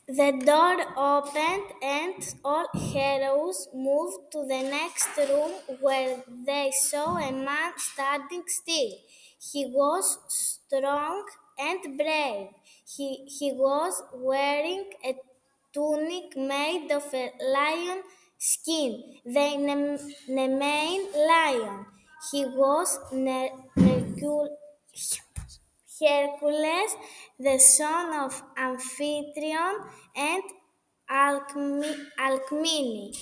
The door opened and all heroes moved to the next room where they saw a man standing still. He was strong and brave. He was wearing a tunic made of a lion skin, the Nemean lion. He was Hercules, the son of Amphitryon and Alcmene.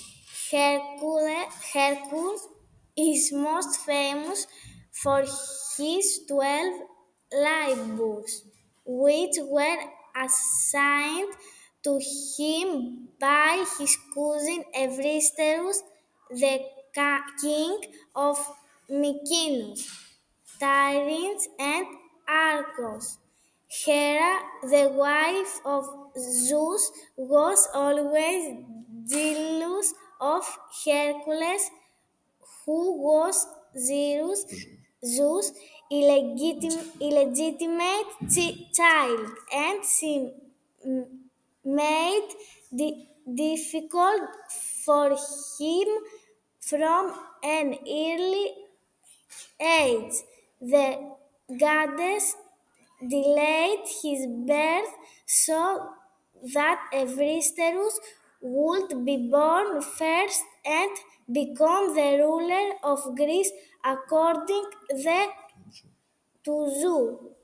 Hercules is most famous for his 12 labors, which were assigned to him by his cousin Eurystheus, the king of Mykonos. Tyrants and Argos. Hera, the wife of Zeus, was always jealous of Hercules, who was Zeus' illegitimate child, and she made difficult for him from an early age. The goddess delayed his birth so that Eurystheus would be born first and become the ruler of Greece according to Zeus.